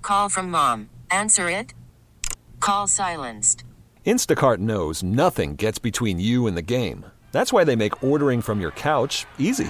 Call from mom. Answer it. Call silenced. Instacart knows nothing gets between you and the game. That's why they make ordering from your couch easy.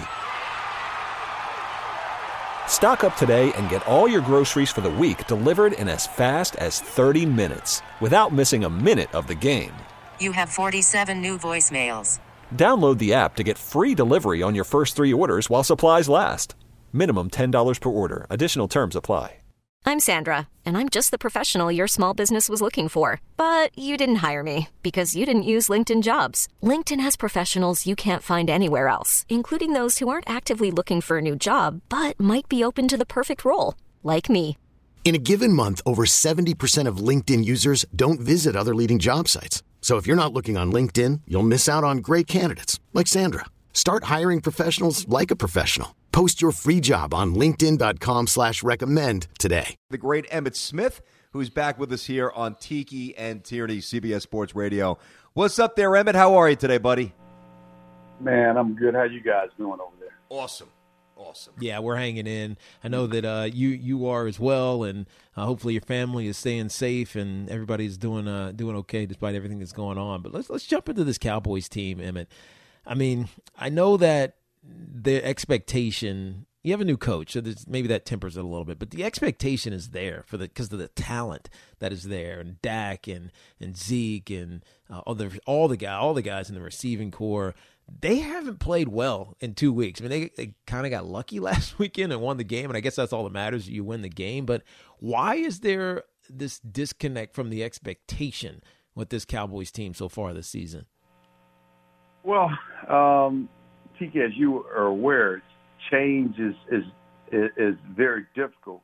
Stock up today and get all your groceries for the week delivered in as fast as 30 minutes without missing a minute of the game. You have 47 new voicemails. Download the app to get free delivery on your first 3 orders while supplies last. Minimum $10 per order. Additional terms apply. I'm Sandra, and I'm just the professional your small business was looking for. But you didn't hire me because you didn't use LinkedIn Jobs. LinkedIn has professionals you can't find anywhere else, including those who aren't actively looking for a new job, but might be open to the perfect role, like me. In a given month, over 70% of LinkedIn users don't visit other leading job sites. So if you're not looking on LinkedIn, you'll miss out on great candidates like Sandra. Start hiring professionals like a professional. Post your free job on linkedin.com/recommend today. The great Emmitt Smith, who's back with us here on Tiki and Tierney, CBS Sports Radio. What's up there, Emmitt? How are you today, buddy? Man, I'm good. How you guys doing over there? Awesome. Yeah, we're hanging in. I know that you are as well, and hopefully your family is staying safe and everybody's doing okay despite everything that's going on. But let's jump into this Cowboys team, Emmitt. I mean, I know that the expectation. You have a new coach, so maybe that tempers it a little bit, but the expectation is there because of the talent that is there, and Dak and Zeke and all the guys in the receiving core. They haven't played well in 2 weeks. I mean, they kind of got lucky last weekend and won the game, and I guess that's all that matters. You win the game, but why is there this disconnect from the expectation with this Cowboys team so far this season? Well, TK, as you are aware, change is very difficult.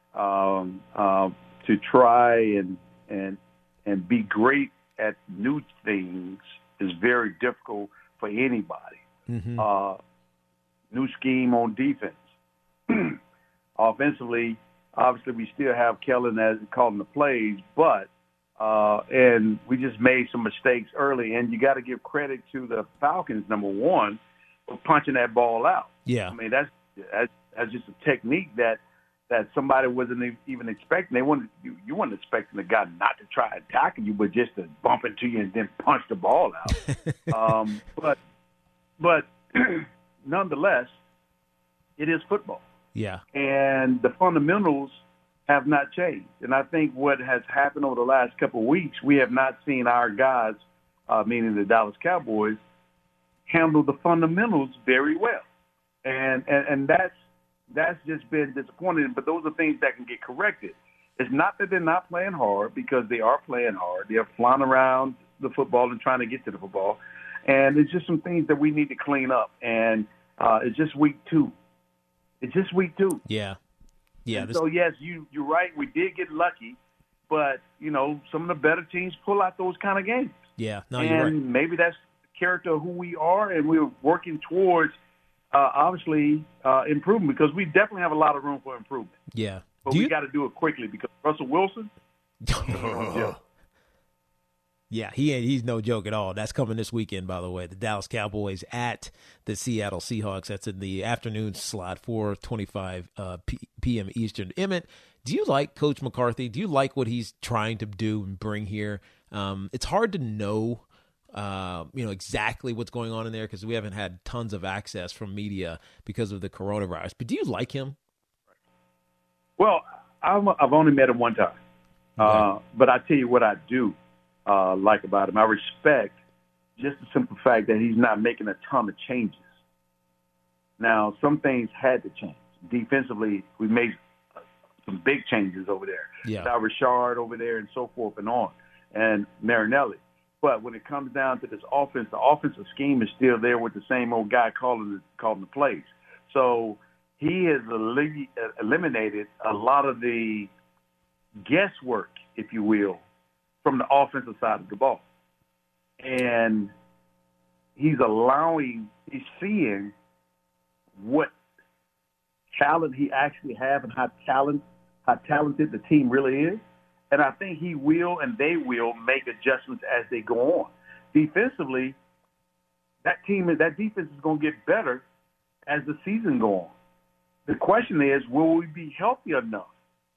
To try and be great at new things is very difficult for anybody. Mm-hmm. New scheme on defense. Offensively, obviously we still have Kellen as calling the plays, but and we just made some mistakes early. And you got to give credit to the Falcons, number one, for punching that ball out. Yeah, I mean that's just a technique that somebody wasn't even expecting. You weren't expecting the guy not to try attacking you, but just to bump into you and then punch the ball out. But nonetheless, it is football. Yeah, and the fundamentals have not changed. And I think what has happened over the last couple of weeks, we have not seen our guys, meaning the Dallas Cowboys, handle the fundamentals very well, and that's just been disappointing, but those are things that can get corrected. It's not that they're not playing hard, because they are playing hard. They are flying around the football and trying to get to the football. And it's just some things that we need to clean up. And it's just week 2. Yeah. Yeah. So, yes, you're right. We did get lucky. But, some of the better teams pull out those kind of games. Yeah. No, you're right. And maybe that's the character of who we are, and we're working towards obviously improvement, because we definitely have a lot of room for improvement. Yeah. But we got to do it quickly, because Russell Wilson, yeah, he's no joke at all. That's coming this weekend, by the way. The Dallas Cowboys at the Seattle Seahawks. That's in the afternoon slot, 4:25 p.m. Eastern. Emmitt, do you like Coach McCarthy? Do you like what he's trying to do and bring here? It's hard to know exactly what's going on in there, because we haven't had tons of access from media because of the coronavirus. But do you like him? Well, I've only met him one time. Okay. But I tell you what I do like about him. I respect just the simple fact that he's not making a ton of changes. Now, some things had to change. Defensively, we made some big changes over there. Yeah. Richard over there and so forth and on, and Marinelli. But when it comes down to this offense, the offensive scheme is still there with the same old guy calling the plays. So he has eliminated a lot of the guesswork, if you will, from the offensive side of the ball. And he's seeing what talent he actually have and how talented the team really is. And I think he will, and they will, make adjustments as they go on. Defensively, that defense is going to get better as the season goes on. The question is, will we be healthy enough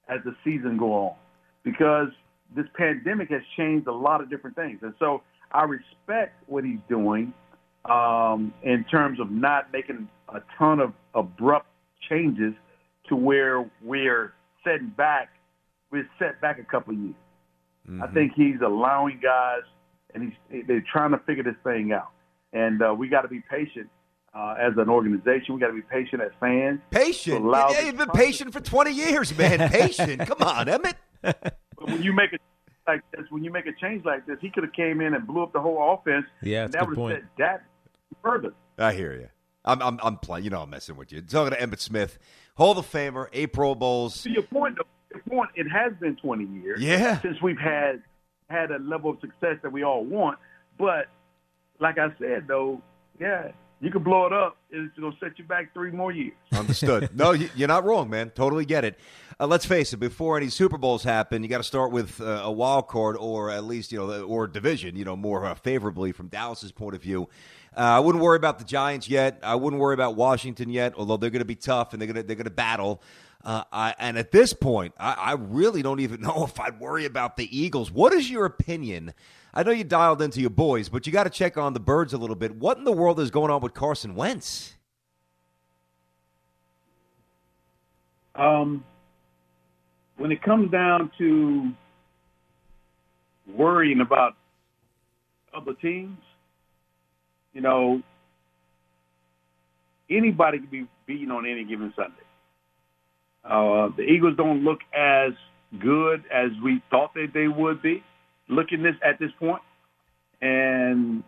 as the season go on, because this pandemic has changed a lot of different things. And so I respect what he's doing in terms of not making a ton of abrupt changes to where we're set back a couple of years. I think he's allowing guys, and they're trying to figure this thing out. And we got to be patient as an organization. We got to be patient as fans. Patient? You've been patient for 20 years, man. Patient. Come on, Emmett. When you make a change like this, he could have came in and blew up the whole offense. Yeah, and that's that a good would point. have set that further. I hear you. I'm playing. You know I'm messing with you. Talking to Emmitt Smith, Hall of Famer, 8 Pro Bowls. To your point, it has been 20 years since we've had a level of success that we all want. But like I said, though, you can blow it up. It's going to set you back 3 more years. Understood. No, you're not wrong, man. Totally get it. Let's face it. Before any Super Bowls happen, you got to start with a wild card, or at least or division. More favorably from Dallas's point of view. I wouldn't worry about the Giants yet. I wouldn't worry about Washington yet, although they're going to be tough and they're going to battle. And at this point, I really don't even know if I'd worry about the Eagles. What is your opinion? I know you dialed into your boys, but you got to check on the Birds a little bit. What in the world is going on with Carson Wentz? When it comes down to worrying about other teams, anybody can be beaten on any given Sunday. The Eagles don't look as good as we thought that they would be looking at this point. And,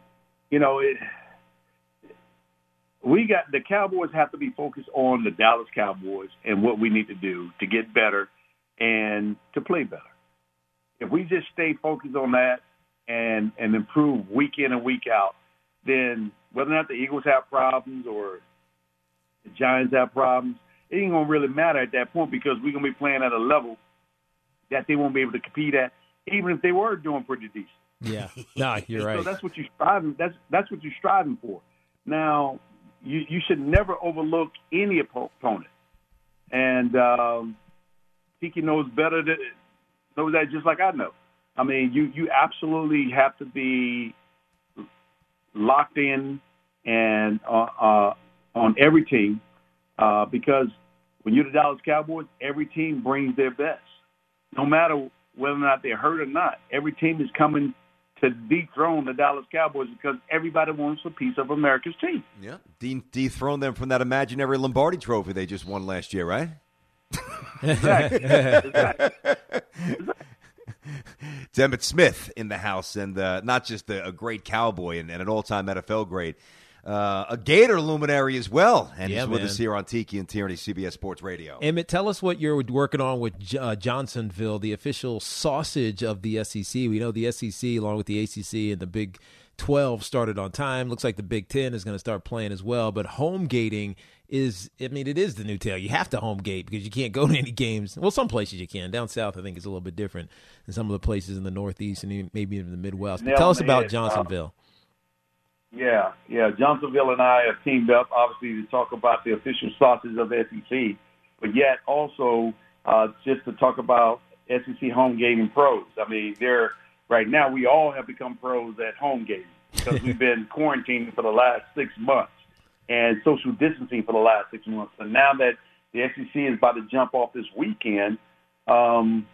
the Cowboys have to be focused on the Dallas Cowboys and what we need to do to get better and to play better. If we just stay focused on that and improve week in and week out, then whether or not the Eagles have problems or the Giants have problems, it ain't going to really matter at that point, because we're going to be playing at a level that they won't be able to compete at, even if they were doing pretty decent. Yeah, no, you're right. So that's what you're striving. That's what you're striving for. Now, you should never overlook any opponent, and Tiki knows knows that just like I know. I mean, you absolutely have to be locked in and on every team, because when you're the Dallas Cowboys, every team brings their best, no matter whether or not they're hurt or not. Every team is coming to dethrone the Dallas Cowboys because everybody wants a piece of America's team. Yeah, dethrone them from that imaginary Lombardi trophy they just won last year, right? Exactly. It's Emmitt Smith in the house, and not just a great Cowboy and an all-time NFL great, a Gator luminary as well, and he's with us here on Tiki and Tierney, CBS Sports Radio. Emmett, tell us what you're working on with Johnsonville, the official sausage of the SEC. We know the SEC, along with the ACC and the Big 12, started on time. Looks like the Big 10 is going to start playing as well, but home gating it is the new tale. You have to home gate because you can't go to any games. Well, some places you can. Down south, I think, is a little bit different than some of the places in the Northeast and maybe in the Midwest. But tell us about Johnsonville. Yeah. Johnsonville and I have teamed up, obviously, to talk about the official sausage of the SEC, but yet also just to talk about SEC home gating pros. I mean, right now we all have become pros at home gating because we've been quarantining for the last 6 months and social distancing for the last 6 months. And now that the SEC is about to jump off this weekend, and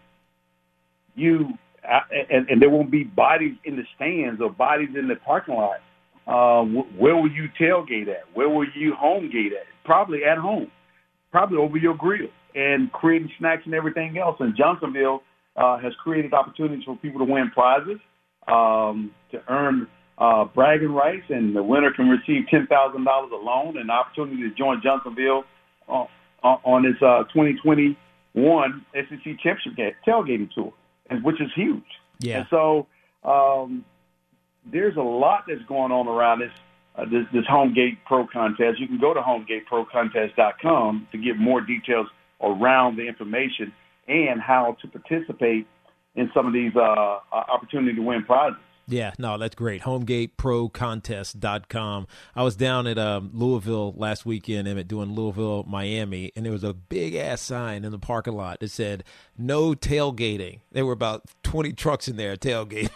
there won't be bodies in the stands or bodies in the parking lot. Where will you tailgate at? Where will you home gate at? Probably at home, probably over your grill, and creating snacks and everything else. And Johnsonville has created opportunities for people to win prizes, to earn bragging rights, and the winner can receive $10,000 a loan and an opportunity to join Johnsonville on its 2021 SEC Championship tailgating tour, which is huge. Yeah. And so there's a lot that's going on around this Homegate Pro Contest. You can go to homegateprocontest.com to get more details around the information and how to participate in some of these opportunities to win prizes. Yeah, no, that's great. HomegateProContest.com. I was down at Louisville last weekend, Emmett, doing Louisville, Miami, and there was a big-ass sign in the parking lot that said, no tailgating. There were about 20 trucks in there tailgating.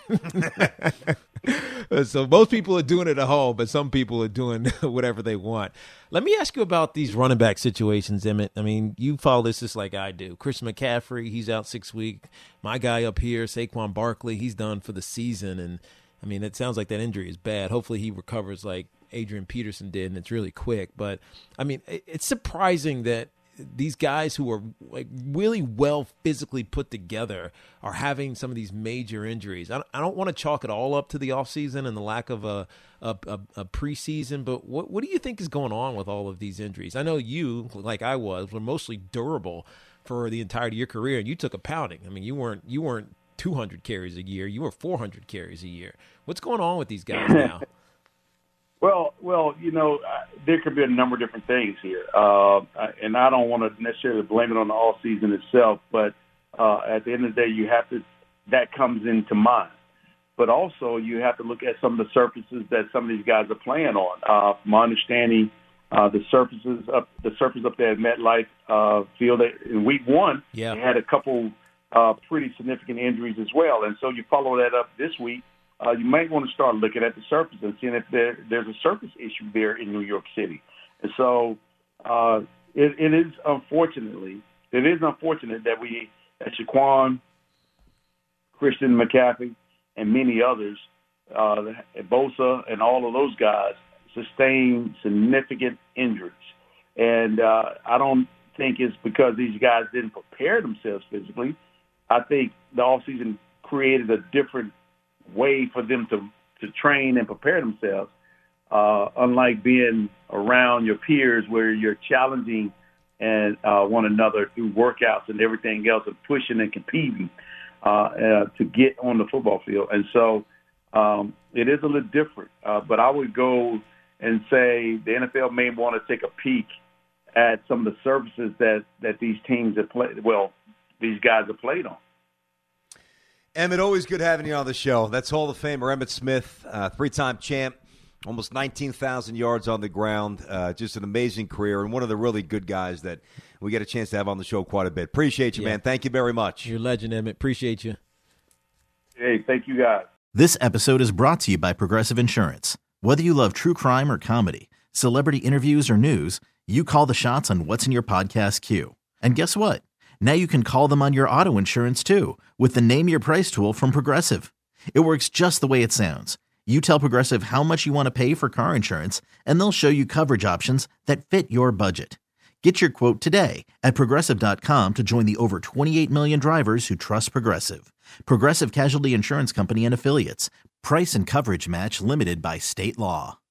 So most people are doing it at home, but some people are doing whatever they want. Let me ask you about these running back situations, Emmett. I mean, you follow this just like I do. Christian McCaffrey, he's out 6 weeks. My guy up here, Saquon Barkley, he's done for the season. And, I mean, it sounds like that injury is bad. Hopefully he recovers like Adrian Peterson did, and it's really quick. But, I mean, it's surprising that these guys who are like really well physically put together are having some of these major injuries. I don't want to chalk it all up to the offseason and the lack of a preseason, but what do you think is going on with all of these injuries? I know you, like I were mostly durable for the entirety of your career, and you took a pounding. I mean, you weren't 200 carries a year. You were 400 carries a year. What's going on with these guys now? Well, you know, there could be a number of different things here, and I don't want to necessarily blame it on the off season itself. But at the end of the day, that comes into mind. But also, you have to look at some of the surfaces that some of these guys are playing on. From my understanding, the surface up there at MetLife Field in Week 1, They had a couple pretty significant injuries as well, and so you follow that up this week. You might want to start looking at the surface and seeing if there's a surface issue there in New York City. And so it is unfortunate that Shaquan, Christian McCaffrey, and many others, Bosa and all of those guys, sustain significant injuries. And I don't think it's because these guys didn't prepare themselves physically. I think the offseason created a different way for them to train and prepare themselves, unlike being around your peers where you're challenging and one another through workouts and everything else and pushing and competing to get on the football field. And so it is a little different. But I would go and say the NFL may want to take a peek at some of the surfaces that these teams have played. Well, these guys have played on. Emmett, always good having you on the show. That's Hall of Famer Emmitt Smith, three-time champ, almost 19,000 yards on the ground, just an amazing career, and one of the really good guys that we get a chance to have on the show quite a bit. Appreciate you, man. Thank you very much. You're a legend, Emmett. Appreciate you. Hey, thank you, guys. This episode is brought to you by Progressive Insurance. Whether you love true crime or comedy, celebrity interviews or news, you call the shots on what's in your podcast queue. And guess what? Now you can call them on your auto insurance, too, with the Name Your Price tool from Progressive. It works just the way it sounds. You tell Progressive how much you want to pay for car insurance, and they'll show you coverage options that fit your budget. Get your quote today at Progressive.com to join the over 28 million drivers who trust Progressive. Progressive Casualty Insurance Company and Affiliates. Price and coverage match limited by state law.